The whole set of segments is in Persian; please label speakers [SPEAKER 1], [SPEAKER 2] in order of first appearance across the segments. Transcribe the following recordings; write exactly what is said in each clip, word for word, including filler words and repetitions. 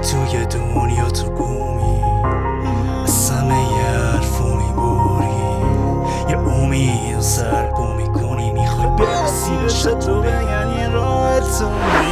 [SPEAKER 1] توی دنیا تو گومی از همه یه حرفو میبری، یه امید سر بو میکنی، میخوای برسی بشه تو بگن یه راه تو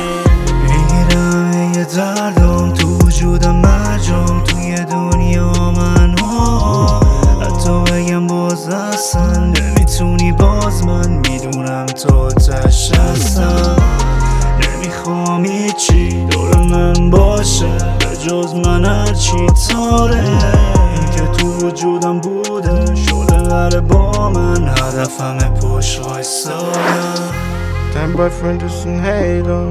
[SPEAKER 1] میگیرم یه دردم تو وجودم مرجام توی دنیا من ها، حتی بگم باز اصلا نمیتونی باز من میدونم تو تش هستم، نمیخوام هیچی دور من باشه به جز من هرچی تاره، این که تو وجودم بوده شده قره با من، هدفمه پشت وایسادم.
[SPEAKER 2] Dein Boyfriend ist ein Hater.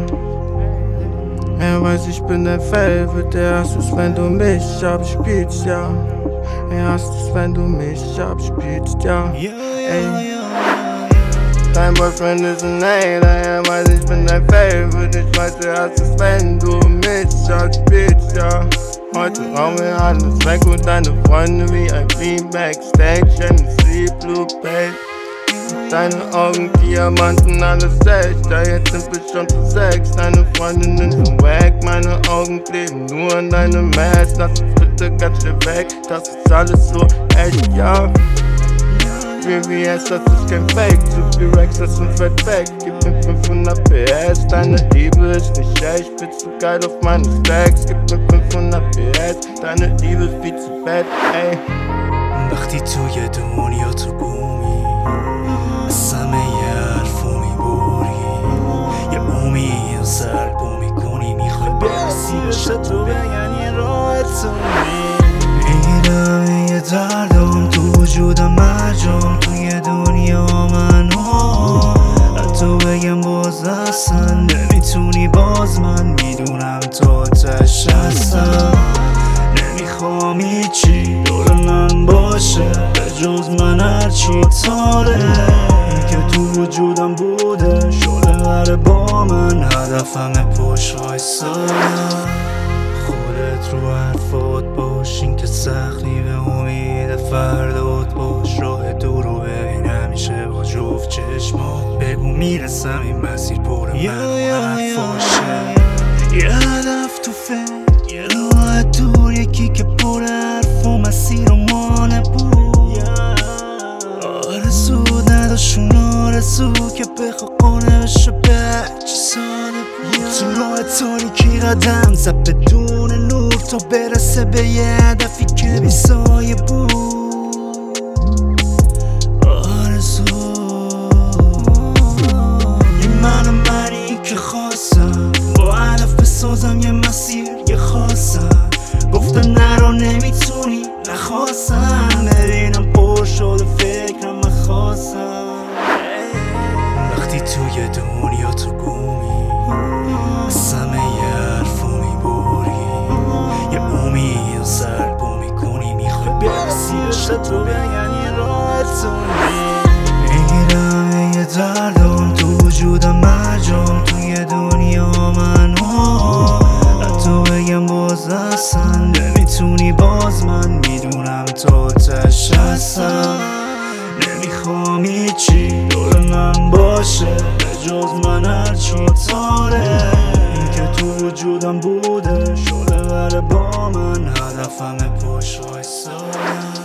[SPEAKER 2] Er weiß, ich bin dein Favorite. Er hasst es, wenn du mich abspielst, ja. Er hasst es, wenn du mich abspielst, ja. Ey. Dein Boyfriend ist ein Hater. Er weiß, ich bin dein Favorite. Ich weiß, er hasst es, wenn du mich abspielst, ja. Heute rauchen wir alles weg und deine Freunde wie ein Beam Backstage in Sea Blue Page. Deine Augen Diamanten, alles echt, ja jetzt sind wir schon zu sechs. Deine Freundinnen sind wack, meine Augen kleben nur an deinem Match. Lass uns bitte ganz schnell weg, das ist alles so echt, ja. V V S, das ist kein Fake, zu viel Rex, das sind fett weg. Gib mir fünfhundert P S, deine Liebe ist nicht echt. Bist du geil auf meine Stacks, gib mir fünfhundert P S, deine Liebe ist viel zu fett, ey.
[SPEAKER 1] وقتی توی دنیا تو گومی از همه یه حرفو میبری، یه امید سر بو میکنی، میخوای برسی بشه تو بگن یه راه تو میگیرم یه دردم تو وجودم مرجام توی دنیا من ها، حتی بگم باز اصلا نمیتونی باز من میدونم تو تش هستم، نمیخوام هیچی دور من باشه به جز من هرچی تاره، این که تو وجودم بوده شده قره با من، هدفمه پشت وایسادم. خودت رو حرفات باش، این که سختی به امید فردات باش، راه دور رو ببین همیشه با جفت چشمات، بگو میرسم این مسیر پر من حرفاشه، یه هدف تو فکر، یه راه دور، یکی که پر حرف و مسیر و مانه بود، آرزو نداشون آرزو که بخوا قانه بشه به هرچی ساده بود، تو راه تاریکی قدم زد بدون نور تا برسه به یه هدفی که بی سایه بود، آرزو یه من و منی که خواستم با هدف بسازم یه مسیر یه خواستم، گفتم نرو نمیتونی نخواستم، ببینم پر شده فکرم من خواستم. وقتی توی دنیا تو گومی از همه یه حرفو میبری، یه امید سر بو میکنی، میخوای برسی بشه تو بگن یه راه تو میگیرم یه دردم تو وجودم مرجام توی دنیا من ها، حتی بگم باز اصلا نمیتونی باز من میدونم تو تش هستم، نمیخوام هیچی دور من باشه به جز من هرچی تاره، این که تو وجودم بوده شده قره با من، هدفمه پشت وایسادم.